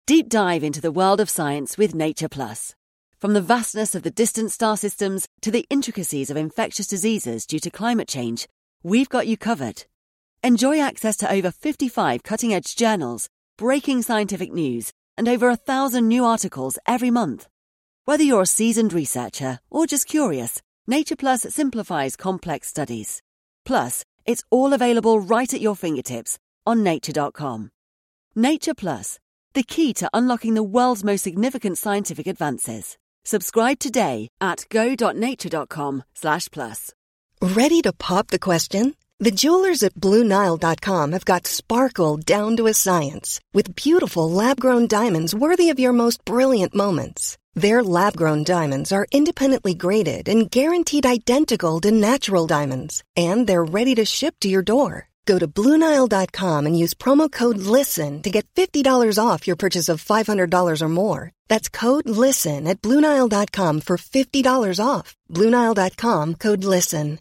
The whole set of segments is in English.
Deep dive into the world of science with Nature Plus. From the vastness of the distant star systems to the intricacies of infectious diseases due to climate change, we've got you covered. Enjoy access to over 55 cutting-edge journals, breaking scientific news, and over 1,000 new articles every month. Whether you're a seasoned researcher or just curious, Nature Plus simplifies complex studies. Plus, it's all available right at your fingertips on nature.com. Nature Plus, the key to unlocking the world's most significant scientific advances. Subscribe today at go.nature.com/plus. Ready to pop the question? The jewelers at BlueNile.com have got sparkle down to a science with beautiful lab-grown diamonds worthy of your most brilliant moments. Their lab-grown diamonds are independently graded and guaranteed identical to natural diamonds, and they're ready to ship to your door. Go to BlueNile.com and use promo code LISTEN to get $50 off your purchase of $500 or more. That's code LISTEN at BlueNile.com for $50 off. BlueNile.com, code LISTEN.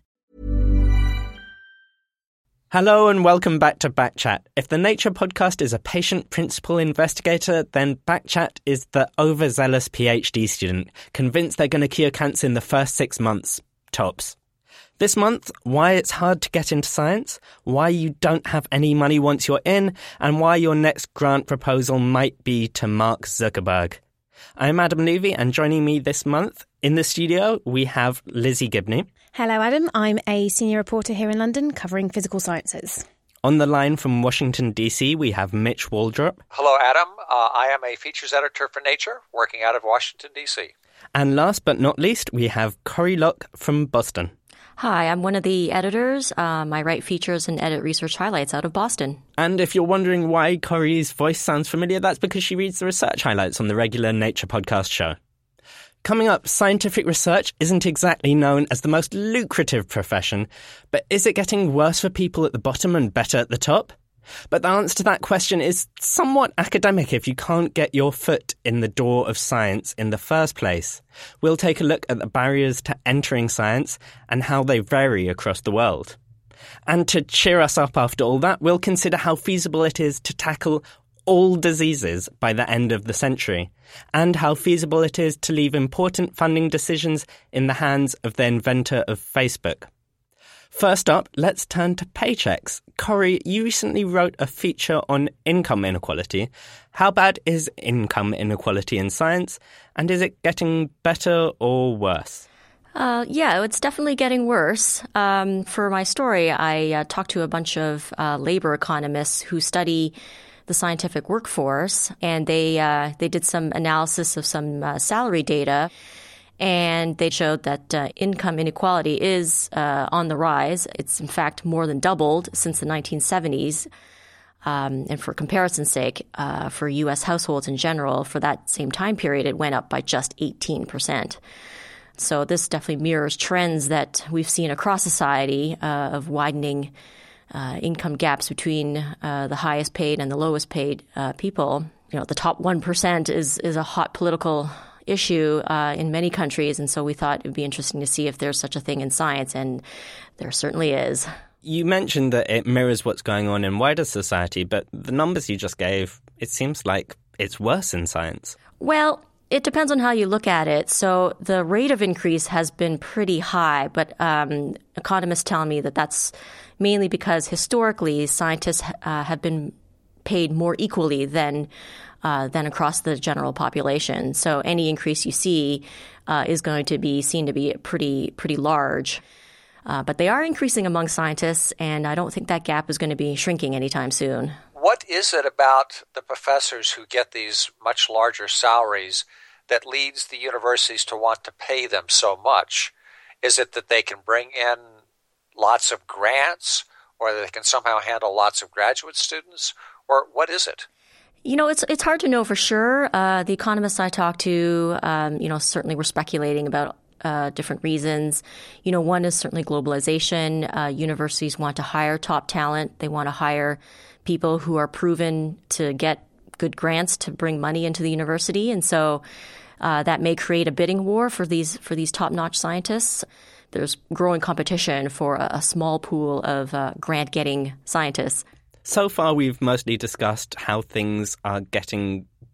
Hello and welcome back to Backchat. If the Nature podcast is a patient principal investigator, then Backchat is the overzealous PhD student, convinced they're going to cure cancer in the first 6 months, tops. This month, why it's hard to get into science, why you don't have any money once you're in, and why your next grant proposal might be to Mark Zuckerberg. I'm Adam Levy, and joining me this month in the studio, we have Lizzie Gibney. Hello, Adam. I'm a senior reporter here in London covering physical sciences. On the line from Washington, D.C., we have Mitch Waldrop. Hello, Adam. I am a features editor for Nature, working out of Washington, D.C. And last but not least, we have Corrie Locke from Boston. Hi, I'm one of the editors. I write features and edit research highlights out of Boston. And if you're wondering why Corrie's voice sounds familiar, that's because she reads the research highlights on the regular Nature podcast show. Coming up, scientific research isn't exactly known as the most lucrative profession, but is it getting worse for people at the bottom and better at the top? But the answer to that question is somewhat academic if you can't get your foot in the door of science in the first place. We'll take a look at the barriers to entering science and how they vary across the world. And to cheer us up after all that, we'll consider how feasible it is to tackle all diseases by the end of the century, and how feasible it is to leave important funding decisions in the hands of the inventor of Facebook. First up, let's turn to paychecks. Corrie, you recently wrote a feature on income inequality. How bad is income inequality in science, and is it getting better or worse? Yeah, it's definitely getting worse. For my story, I talked to a bunch of labor economists who study the scientific workforce, and they did some analysis of some salary data, and they showed that income inequality is on the rise. It's in fact more than doubled since the 1970s. And for comparison's sake, for U.S. households in general, for that same time period, it went up by just 18%. So this definitely mirrors trends that we've seen across society of widening income gaps between the highest paid and the lowest paid people. You know, the top 1% is a hot political issue in many countries, and so we thought it would be interesting to see if there's such a thing in science, and there certainly is. You mentioned that it mirrors what's going on in wider society, but the numbers you just gave, it seems like it's worse in science. Well, it depends on how you look at it. So the rate of increase has been pretty high, but economists tell me that that's mainly because historically scientists have been paid more equally than across the general population. So any increase you see is going to be seen to be pretty large. But they are increasing among scientists, and I don't think that gap is going to be shrinking anytime soon. What is it about the professors who get these much larger salaries that leads the universities to want to pay them so much? Is it that they can bring in lots of grants, or that they can somehow handle lots of graduate students, or what is it? You know, it's hard to know for sure. The economists I talked to, certainly were speculating about different reasons. You know, one is certainly globalization. Universities want to hire top talent. They want to hire people who are proven to get good grants to bring money into the university. And so that may create a bidding war for these top-notch scientists. There's growing competition for a small pool of grant-getting scientists. So far, we've mostly discussed how things are getting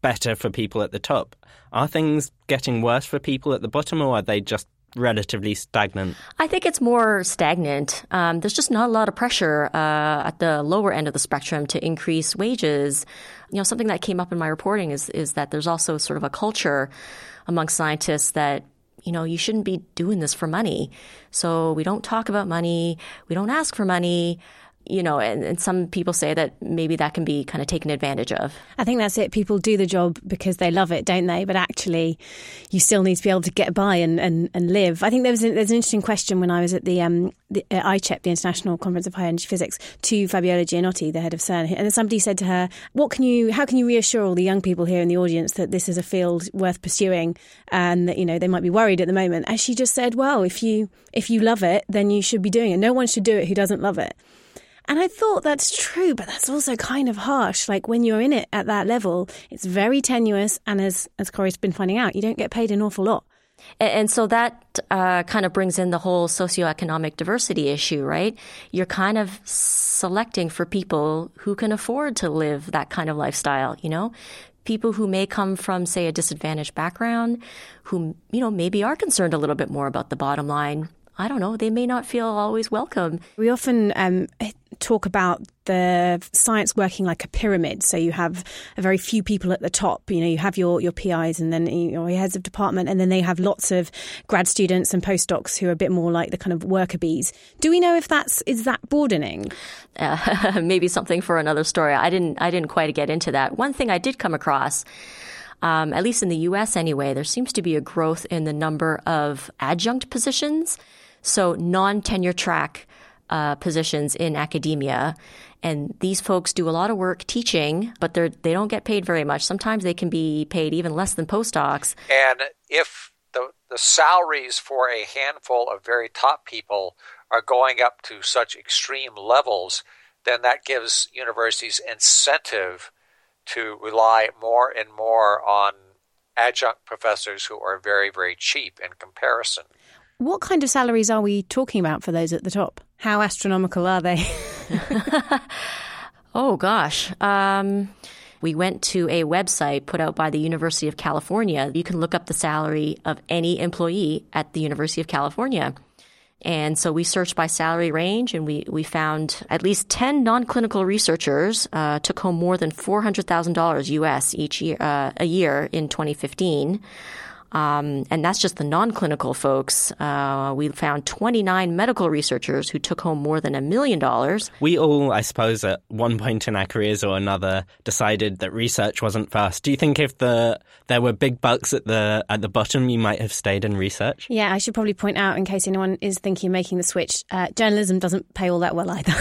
better for people at the top. Are things getting worse for people at the bottom, or are they just relatively stagnant? I think it's more stagnant. There's just not a lot of pressure at the lower end of the spectrum to increase wages. Something that came up in my reporting is that there's also sort of a culture among scientists that, you shouldn't be doing this for money. So we don't talk about money. We don't ask for money. And some people say that maybe that can be kind of taken advantage of. I think that's it. People do the job because they love it, don't they? But actually, you still need to be able to get by and live. I think there's an interesting question when I was at the ICHEP, the International Conference of High Energy Physics, to Fabiola Gianotti, the head of CERN. And somebody said to her, how can you reassure all the young people here in the audience that this is a field worth pursuing and that, they might be worried at the moment? And she just said, well, if you love it, then you should be doing it. No one should do it who doesn't love it. And I thought that's true, but that's also kind of harsh. Like when you're in it at that level, it's very tenuous. And as Corey's been finding out, you don't get paid an awful lot. And so that kind of brings in the whole socioeconomic diversity issue, right? You're kind of selecting for people who can afford to live that kind of lifestyle, People who may come from, say, a disadvantaged background, who, maybe are concerned a little bit more about the bottom line. I don't know, they may not feel always welcome. We often talk about the science working like a pyramid. So you have a very few people at the top. You have your PIs and then your heads of department, and then they have lots of grad students and postdocs who are a bit more like the kind of worker bees. Do we know if is that broadening? Maybe something for another story. I didn't quite get into that. One thing I did come across, at least in the U.S. anyway, there seems to be a growth in the number of adjunct positions. So non-tenure track positions in academia. And these folks do a lot of work teaching, but they don't get paid very much. Sometimes they can be paid even less than postdocs. And if the salaries for a handful of very top people are going up to such extreme levels, then that gives universities incentive to rely more and more on adjunct professors who are very, very cheap in comparison. What kind of salaries are we talking about for those at the top? How astronomical are they? Oh, gosh. We went to a website put out by the University of California. You can look up the salary of any employee at the University of California. And so we searched by salary range, and we found at least 10 non-clinical researchers took home more than $400,000 US a year in 2015. And that's just the non-clinical folks. We found 29 medical researchers who took home more than $1 million. We all, I suppose, at one point in our careers or another, decided that research wasn't for us. Do you think if there were big bucks at the bottom, you might have stayed in research? Yeah, I should probably point out, in case anyone is thinking of making the switch, journalism doesn't pay all that well either.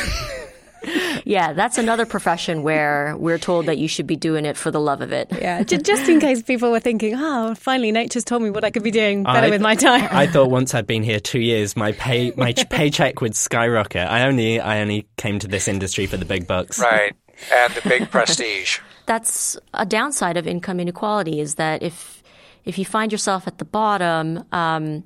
Yeah, that's another profession where we're told that you should be doing it for the love of it. Yeah, just in case people were thinking, finally Nature's told me what I could be doing better with my time. I thought once I'd been here 2 years, my paycheck would skyrocket. I only came to this industry for the big bucks. Right, and the big prestige. That's a downside of income inequality, is that if you find yourself at the bottom and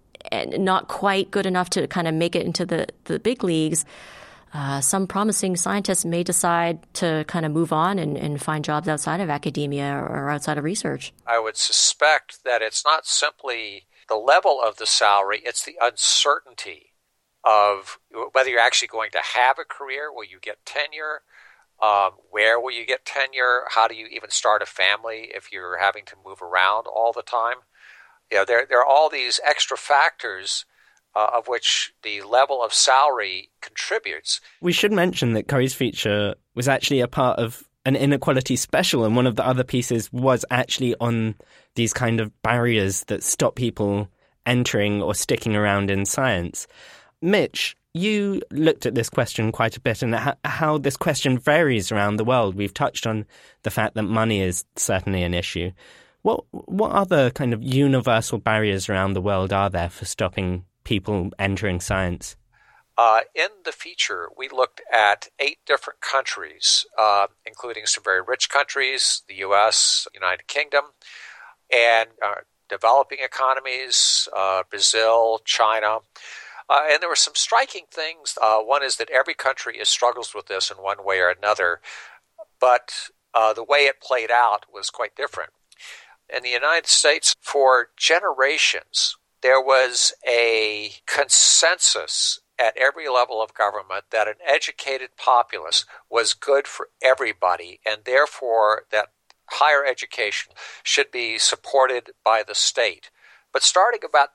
not quite good enough to kind of make it into the big leagues, some promising scientists may decide to kind of move on and find jobs outside of academia or outside of research. I would suspect that it's not simply the level of the salary, it's the uncertainty of whether you're actually going to have a career. Will you get tenure? Where will you get tenure? How do you even start a family if you're having to move around all the time? There are all these extra factors of which the level of salary contributes. We should mention that Corey's feature was actually a part of an inequality special, and one of the other pieces was actually on these kind of barriers that stop people entering or sticking around in science. Mitch, you looked at this question quite a bit, and how this question varies around the world. We've touched on the fact that money is certainly an issue. What other kind of universal barriers around the world are there for stopping people entering science? In the feature, we looked at 8 different countries, including some very rich countries, the U.S., United Kingdom, and developing economies, Brazil, China. And there were some striking things. One is that every country struggles with this in one way or another, but the way it played out was quite different. In the United States, for generations, there was a consensus at every level of government that an educated populace was good for everybody, and therefore that higher education should be supported by the state. But starting about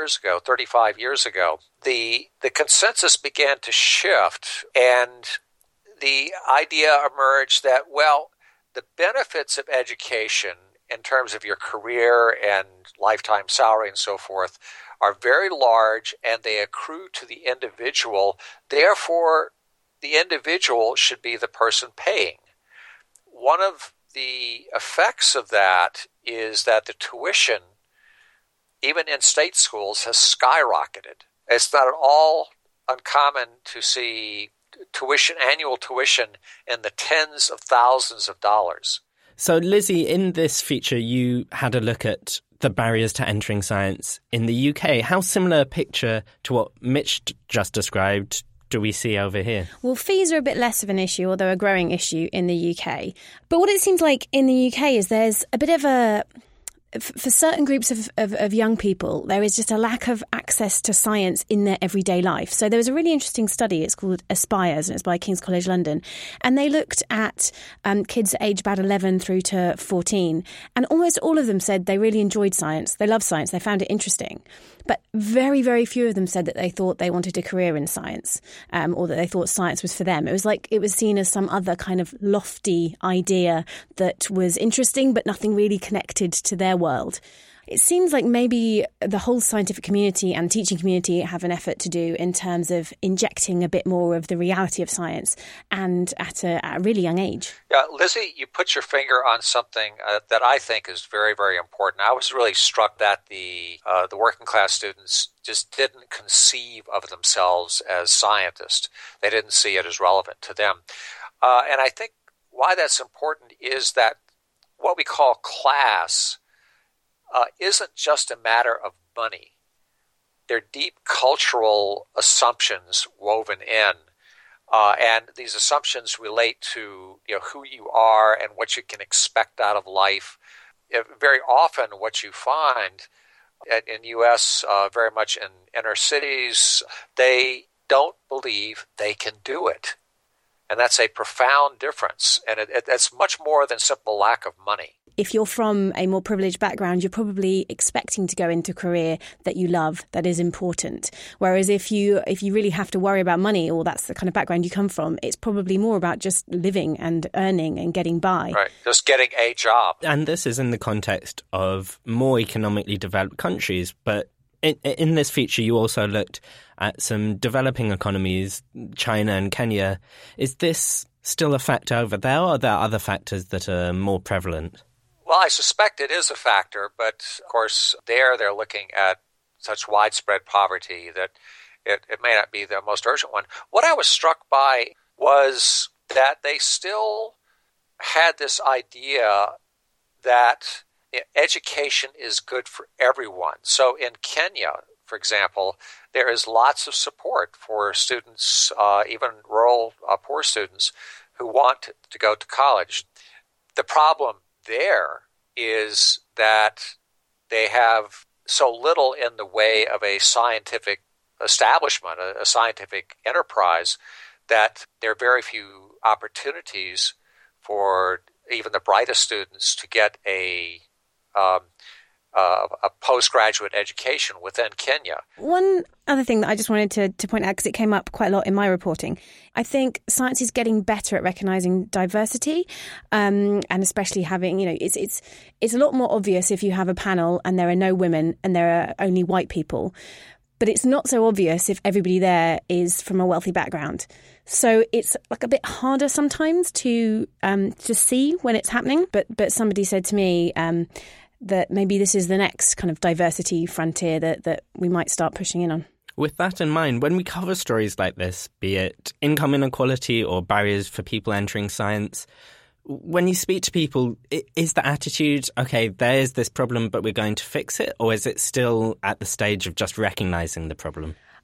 35 years ago, the consensus began to shift, and the idea emerged that, well, the benefits of education in terms of your career and lifetime salary and so forth are very large, and they accrue to the individual. Therefore, the individual should be the person paying. One of the effects of that is that the tuition, even in state schools, has skyrocketed. It's not at all uncommon to see annual tuition in the tens of thousands of dollars. So, Lizzie, in this feature, you had a look at the barriers to entering science in the UK. How similar a picture to what Mitch just described do we see over here? Well, fees are a bit less of an issue, although a growing issue in the UK. But what it seems like in the UK is there's a bit of a... For certain groups of young people, there is just a lack of access to science in their everyday life. So there was a really interesting study. It's called Aspires, and it's by King's College London. And they looked at kids aged about 11 through to 14. And almost all of them said they really enjoyed science. They love science. They found it interesting. But very, very few of them said that they thought they wanted a career in science, or that they thought science was for them. It was like it was seen as some other kind of lofty idea that was interesting, but nothing really connected to their world. It seems like maybe the whole scientific community and teaching community have an effort to do in terms of injecting a bit more of the reality of science, and at a really young age. Yeah, Lizzie, you put your finger on something that I think is very, very important. I was really struck that the working class students just didn't conceive of themselves as scientists. They didn't see it as relevant to them. And I think why that's important is that what we call class isn't just a matter of money. There are deep cultural assumptions woven in, and these assumptions relate to who you are and what you can expect out of life. Very often what you find in the U.S., very much in inner cities, they don't believe they can do it. And that's a profound difference, and it's much more than simple lack of money. If you're from a more privileged background, you're probably expecting to go into a career that you love, that is important. Whereas if you really have to worry about money, or that's the kind of background you come from, it's probably more about just living and earning and getting by. Right, just getting a job. And this is in the context of more economically developed countries. But in this feature, you also looked at some developing economies, China and Kenya. Is this still a factor over there, or are there other factors that are more prevalent? Well, I suspect it is a factor, but of course they're looking at such widespread poverty that it may not be the most urgent one. What I was struck by was that they still had this idea that education is good for everyone. So in Kenya, for example, there is lots of support for students, even rural poor students, who want to go to college. The problem there is that they have so little in the way of a scientific establishment, a scientific enterprise, that there are very few opportunities for even the brightest students to get a postgraduate education within Kenya. One other thing that I just wanted to point out, because it came up quite a lot in my reporting, I think science is getting better at recognizing diversity, and especially having, it's a lot more obvious if you have a panel and there are no women and there are only white people. But it's not so obvious if everybody there is from a wealthy background. So it's like a bit harder sometimes to see when it's happening. But somebody said to me that maybe this is the next kind of diversity frontier that we might start pushing in on. With that in mind, when we cover stories like this, be it income inequality or barriers for people entering science, when you speak to people, is the attitude, okay, there's this problem, but we're going to fix it? Or is it still at the stage of just recognizing the problem?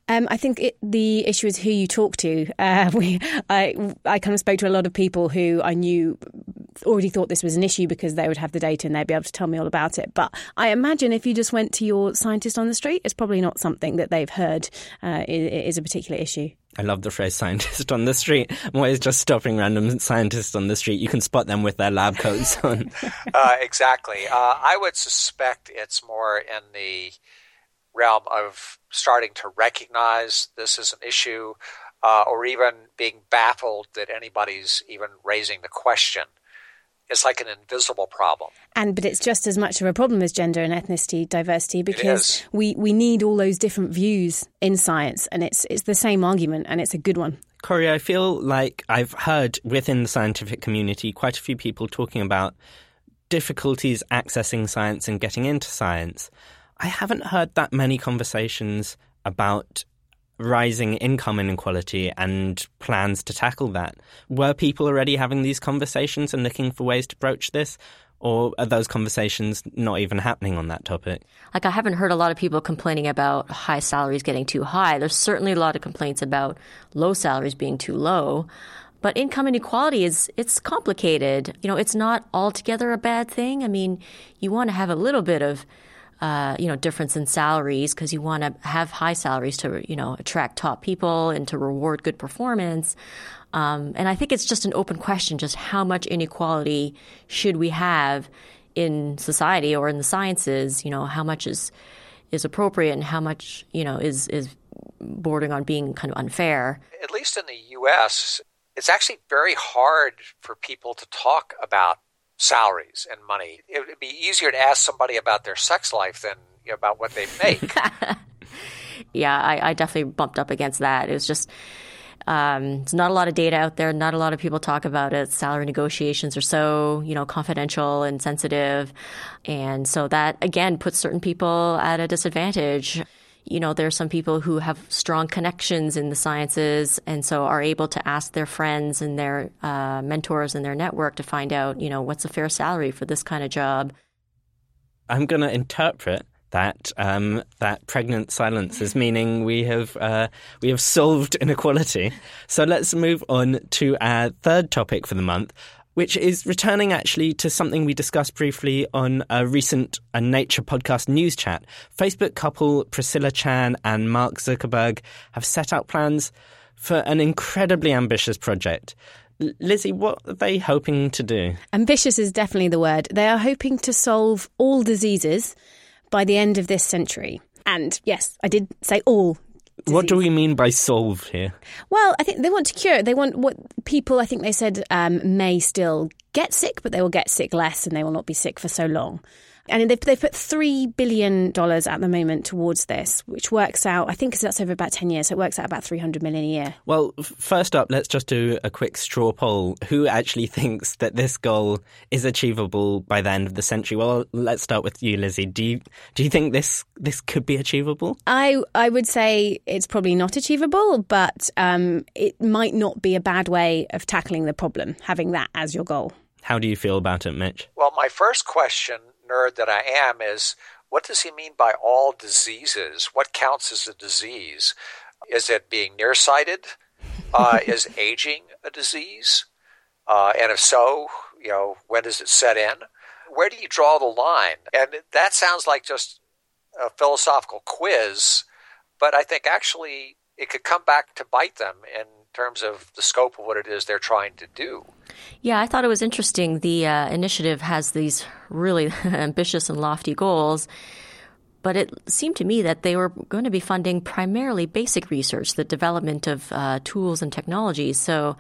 I think the issue is who you talk to. I kind of spoke to a lot of people who I knew already thought this was an issue because they would have the data and they'd be able to tell me all about it. But I imagine if you just went to your scientist on the street, it's probably not something that they've heard is a particular issue. I love the phrase scientist on the street. I'm always just stopping random scientists on the street. You can spot them with their lab coats on. Exactly. I would suspect it's more in the realm of starting to recognize this as an issue, or even being baffled that anybody's even raising the question. It's like an invisible problem. But it's just as much of a problem as gender and ethnicity diversity, because we need all those different views in science, and it's the same argument, and it's a good one. Corey, I feel like I've heard within the scientific community quite a few people talking about difficulties accessing science and getting into science. I haven't heard that many conversations about rising income inequality and plans to tackle that. Were people already having these conversations and looking for ways to broach this? Or are those conversations not even happening on that topic? Like, I haven't heard a lot of people complaining about high salaries getting too high. There's certainly a lot of complaints about low salaries being too low. But income inequality it's complicated. It's not altogether a bad thing. I mean, you want to have a little bit of difference in salaries because you want to have high salaries to, attract top people and to reward good performance. And I think it's just an open question, just how much inequality should we have in society or in the sciences? How much is appropriate and how much, is bordering on being kind of unfair. At least in the U.S., it's actually very hard for people to talk about salaries and money. It would be easier to ask somebody about their sex life than about what they make. Yeah, I definitely bumped up against that. It was just there's not a lot of data out there. Not a lot of people talk about it. Salary negotiations are so, confidential and sensitive. And so that, again, puts certain people at a disadvantage. There are some people who have strong connections in the sciences and so are able to ask their friends and their mentors in their network to find out, what's a fair salary for this kind of job. I'm going to interpret that pregnant silence as meaning we have solved inequality. So let's move on to our third topic for the month, which is returning actually to something we discussed briefly on a recent Nature podcast news chat. Facebook couple Priscilla Chan and Mark Zuckerberg have set out plans for an incredibly ambitious project. Lizzie, what are they hoping to do? Ambitious is definitely the word. They are hoping to solve all diseases by the end of this century. And yes, I did say all disease. What do we mean by solve here? Well, I think they want to cure. They want what people, I think they said, may still get sick, but they will get sick less and they will not be sick for so long. And they've put $3 billion at the moment towards this, which works out, I think that's over about 10 years, so it works out about $300 million a year. Well, first up, let's just do a quick straw poll. Who actually thinks that this goal is achievable by the end of the century? Well, let's start with you, Lizzie. Do you think this could be achievable? I would say it's probably not achievable, but it might not be a bad way of tackling the problem, having that as your goal. How do you feel about it, Mitch? Well, my first question, nerd that I am, is what does he mean by all diseases? What counts as a disease? Is it being nearsighted? Is aging a disease? And if so, when does it set in? Where do you draw the line? And that sounds like just a philosophical quiz, but I think actually it could come back to bite them in terms of the scope of what it is they're trying to do. Yeah, I thought it was interesting. The initiative has these really ambitious and lofty goals, but it seemed to me that they were going to be funding primarily basic research, the development of tools and technologies. So,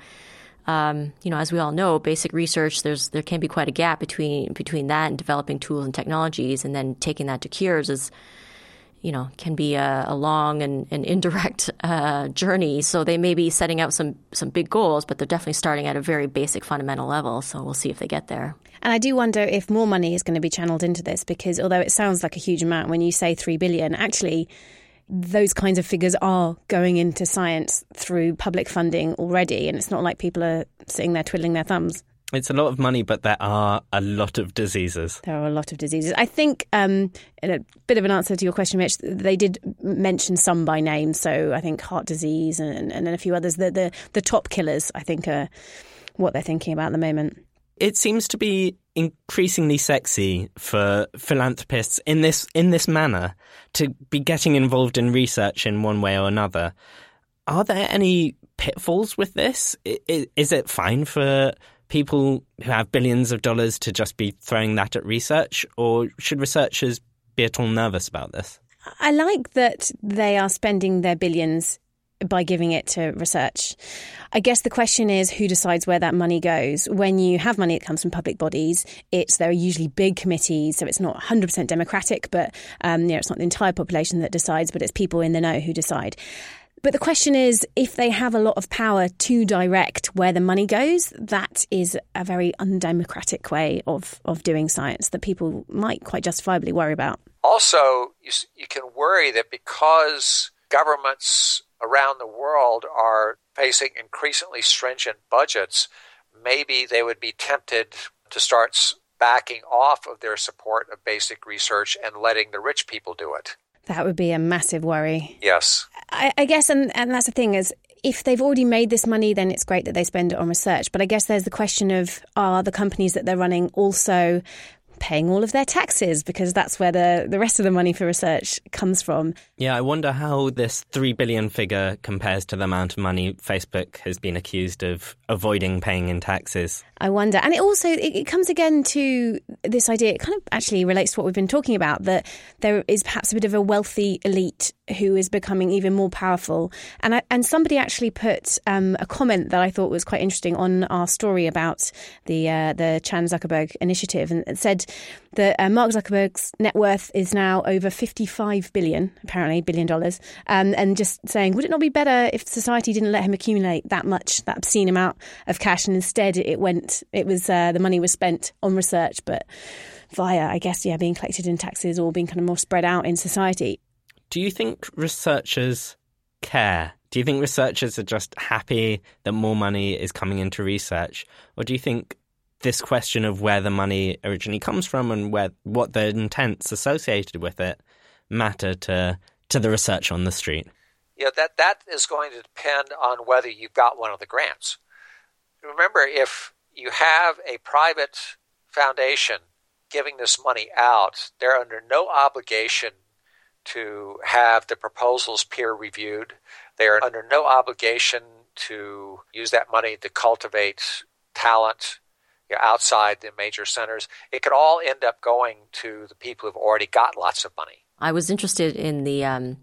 as we all know, basic research, there can be quite a gap between that and developing tools and technologies, and then taking that to cures is, can be a long and indirect journey. So they may be setting out some big goals, but they're definitely starting at a very basic fundamental level. So we'll see if they get there. And I do wonder if more money is going to be channeled into this, because although it sounds like a huge amount when you say $3 billion, actually those kinds of figures are going into science through public funding already. And it's not like people are sitting there twiddling their thumbs. It's a lot of money, but there are a lot of diseases. There are a lot of diseases. I think, in a bit of an answer to your question, Mitch, they did mention some by name. So I think heart disease and then a few others. The top killers, I think, are what they're thinking about at the moment. It seems to be increasingly sexy for philanthropists in this manner to be getting involved in research in one way or another. Are there any pitfalls with this? Is it fine for people who have billions of dollars to just be throwing that at research, or should researchers be at all nervous about this? I like that they are spending their billions by giving it to research. I guess the question is who decides where that money goes. When you have money that comes from public bodies, there are usually big committees, so it's not 100% democratic, but it's not the entire population that decides, but it's people in the know who decide. But the question is, if they have a lot of power to direct where the money goes, that is a very undemocratic way of doing science that people might quite justifiably worry about. Also, you can worry that because governments around the world are facing increasingly stringent budgets, maybe they would be tempted to start backing off of their support of basic research and letting the rich people do it. That would be a massive worry. Yes. I guess, and that's the thing is, if they've already made this money, then it's great that they spend it on research. But I guess there's the question of, are the companies that they're running also paying all of their taxes? Because that's where the rest of the money for research comes from. Yeah, I wonder how this 3 billion figure compares to the amount of money Facebook has been accused of avoiding paying in taxes. I wonder. And it also, it comes again to this idea, it kind of actually relates to what we've been talking about, that there is perhaps a bit of a wealthy elite who is becoming even more powerful. And somebody actually put a comment that I thought was quite interesting on our story about the Chan Zuckerberg initiative, and it said that Mark Zuckerberg's net worth is now over $55 billion, apparently, $1 billion, and just saying, would it not be better if society didn't let him accumulate that obscene amount of cash, and instead the money was spent on research, but via, I guess, being collected in taxes or being kind of more spread out in society. Do you think researchers care? Do you think researchers are just happy that more money is coming into research? Or do you think this question of where the money originally comes from and what the intents associated with it matter to the researcher on the street? Yeah, that is going to depend on whether you've got one of the grants. Remember, if you have a private foundation giving this money out, they're under no obligation to have the proposals peer-reviewed. They are under no obligation to use that money to cultivate talent outside the major centers. It could all end up going to the people who've already got lots of money. I was interested in the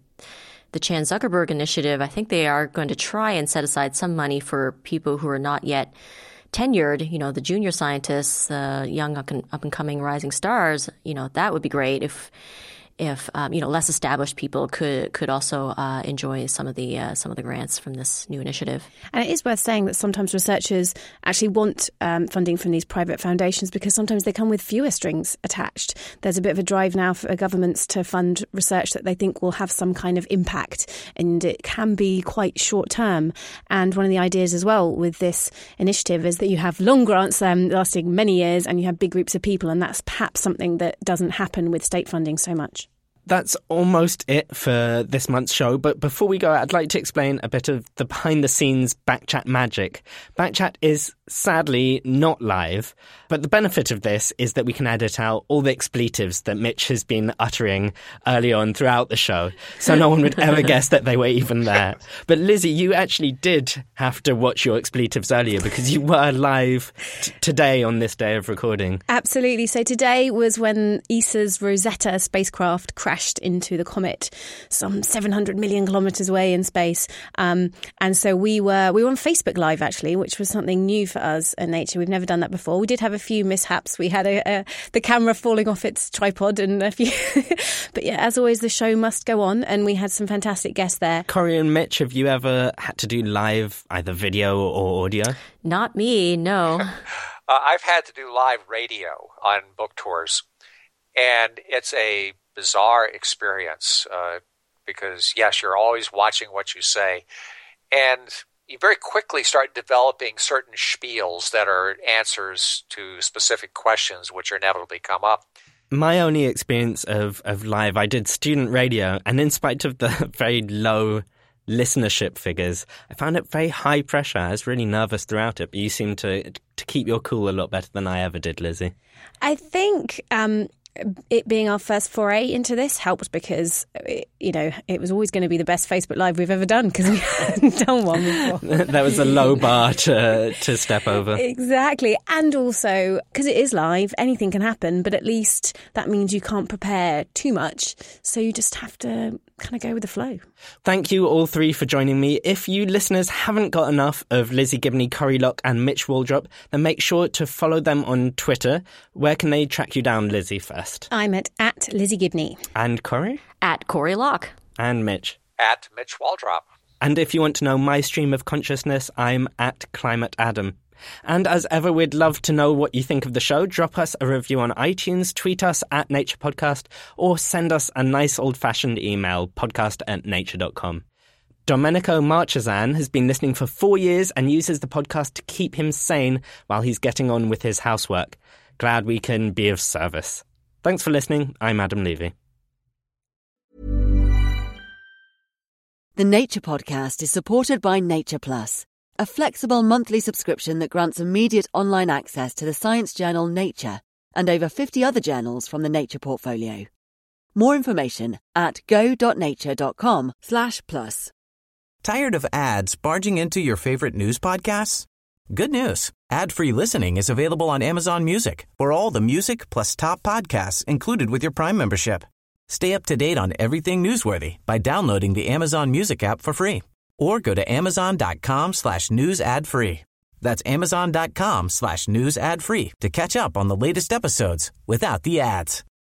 Chan Zuckerberg initiative. I think they are going to try and set aside some money for people who are not yet tenured, the junior scientists, young up-and-coming rising stars. That would be great if less established people could also enjoy some of the grants from this new initiative. And it is worth saying that sometimes researchers actually want funding from these private foundations because sometimes they come with fewer strings attached. There's a bit of a drive now for governments to fund research that they think will have some kind of impact, and it can be quite short term. And one of the ideas as well with this initiative is that you have long grants lasting many years, and you have big groups of people, and that's perhaps something that doesn't happen with state funding so much. That's almost it for this month's show, but before we go, I'd like to explain a bit of the behind-the-scenes Backchat magic. Backchat is sadly not live, but the benefit of this is that we can edit out all the expletives that Mitch has been uttering early on throughout the show, so no one would ever guess that they were even there. But Lizzie, you actually did have to watch your expletives earlier because you were live today on this day of recording. Absolutely. So today was when ESA's Rosetta spacecraft crashed into the comet some 700 million kilometres away in space. And so we were on Facebook Live, actually, which was something new for us at Nature. We've never done that before. We did have a few mishaps. We had the camera falling off its tripod and a few... But yeah, as always, the show must go on, and we had some fantastic guests there. Corey and Mitch, have you ever had to do live, either video or audio? Not me, no. I've had to do live radio on book tours, and it's a bizarre experience because, yes, you're always watching what you say. And you very quickly start developing certain spiels that are answers to specific questions which inevitably come up. My only experience of live, I did student radio, and in spite of the very low listenership figures, I found it very high pressure. I was really nervous throughout it, but you seemed to keep your cool a lot better than I ever did, Lizzie. I think it being our first foray into this helped because, it was always going to be the best Facebook Live we've ever done because we hadn't done one before. That was a low bar to step over. Exactly. And also, because it is live, anything can happen, but at least that means you can't prepare too much. So you just have to kind of go with the flow. Thank you all three for joining me. If you listeners haven't got enough of Lizzie Gibney, Corrie Locke and Mitch Waldrop, then make sure to follow them on Twitter. Where can they track you down, Lizzie, first? I'm at Lizzie Gibney. And Corrie? At Corrie Locke. And Mitch? At Mitch Waldrop. And if you want to know my stream of consciousness, I'm at Climate Adam. And as ever, we'd love to know what you think of the show. Drop us a review on iTunes, tweet us at Nature Podcast, or send us a nice old-fashioned email, podcast@nature.com. Domenico Marchesan has been listening for 4 years and uses the podcast to keep him sane while he's getting on with his housework. Glad we can be of service. Thanks for listening. I'm Adam Levy. The Nature Podcast is supported by Nature Plus, a flexible monthly subscription that grants immediate online access to the science journal Nature and over 50 other journals from the Nature portfolio. More information at go.nature.com/plus. Tired of ads barging into your favorite news podcasts? Good news. Ad-free listening is available on Amazon Music for all the music plus top podcasts included with your Prime membership. Stay up to date on everything newsworthy by downloading the Amazon Music app for free or go to amazon.com/news ad free. That's amazon.com/news ad free to catch up on the latest episodes without the ads.